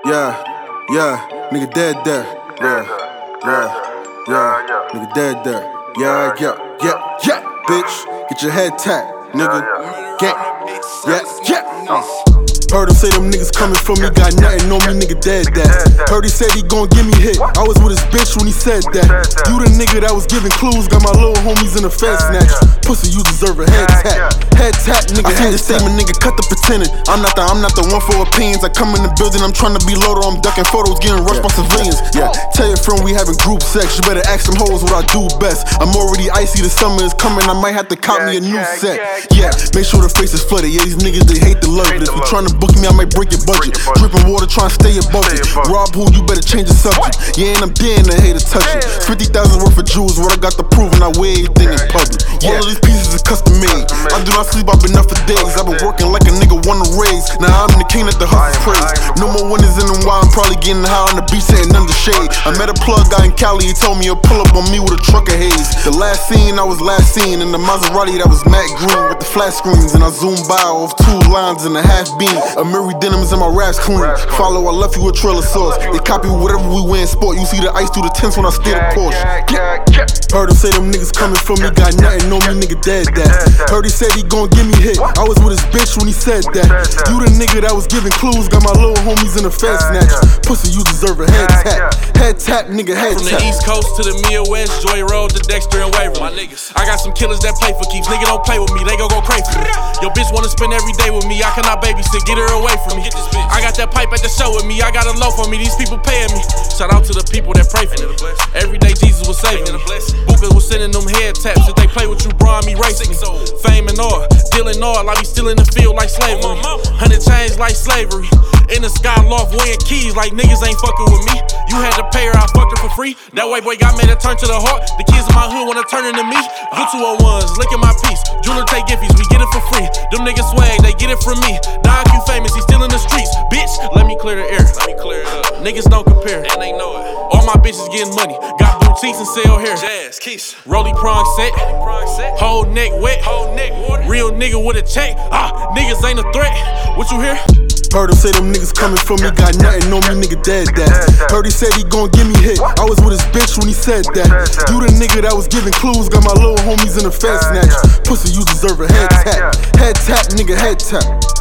Yeah, nigga dead there. Yeah, nigga dead there. Yeah, bitch, get your head tapped, nigga. Yeah. Heard him say them niggas coming for me, got nothing on me, nigga dead that. Heard he said he gon' give me hit. I was with his bitch when he said that. You the nigga that was giving clues, got my little homies in the fed snatch. Pussy, you deserve a head tap. Head tap, nigga. I see the statement, nigga, cut the pretending. I'm not the one for opinions. I come in the building, I'm trying to be loaded, I'm ducking photos, getting rushed by civilians. Yeah, tell your friend we having group sex. You better ask them hoes what I do best. I'm already icy, the summer is coming, I might have to cop me a new set. Yeah, make sure the face is flooded. Yeah, these niggas, they hate the love. If you trying to book me, I might break your budget. Dripping water, trying to stay above it. Rob who, you better change the subject. Yeah, and I'm dead and I hate to touch it. 50,000 worth of jewels, what I got to prove, and I wear everything in public. All of these pieces are custom made. I do not sleep, I've been up for days. I've been working like a nigga wanna raise. Now I'm the king that the hustle praise. No more winners in the wild, I'm probably getting high on the beach, sitting under shade. I met a plug guy in Cali, he told me he'll pull up on me with a truck of haze. The last scene, I was last seen in the Maserati that was matte green with the flat screens. And I zoomed by off 2 lines and a half beam. Amiri denims in my raps clean. Follow, I left you with trailer sauce. They copy whatever we wear in sport. You see the ice through the tents when I steer the Porsche. Heard him say them niggas coming for me, got nothing on me, nigga dead that. Heard he said he gon' give me hit. I was with his bitch when he said that. You the nigga that was giving clues, got my little homies in the fed snatch. Pussy, you deserve a head tap. Head tap, nigga, head tap. From the East Coast to the Midwest, Joy Road to Dexter and Waverly. My niggas, I got some killers that play for keeps. Nigga don't play with me, they gon' go crazy for me. Your bitch wanna spend every day with me, I cannot babysit, get her away from me. I got that pipe at the show with me, I got a loaf on me, these people paying me. Shout out to the people that pray for me. Every day Jesus was saving me. Bookers was sending them head taps. If they play with you, bro, me racing me. Fame and all, dealing all, I be still in the field like slavery. 100 chains like slavery. In the sky loft weighing keys like niggas ain't fucking with me. You had to pay her, I fucked her for free. That white boy got made a turn to the heart. The kids in my hood wanna turn into me. Good 201s, licking my piece. Jeweler take giffies, we get it for free. Them niggas swag, they get it from me. Now you famous, he still in the streets. Bitch, let me clear the air. Let me clear it up. Niggas don't compare, and they know it. All my bitches getting money. Got boutiques and sell hair. Jazz, Keys. Rolly prong set. Whole neck wet. Whole neck water. Real nigga with a check. Niggas ain't a threat. What you hear? Heard him say them niggas coming for me, got nothing on me, nigga dead that. Heard he said he gon' give me hit. I was with his bitch when he said that. You the nigga that was giving clues, got my little homies in the fed snatch. Pussy, you deserve a head tap. Head tap, nigga, head tap.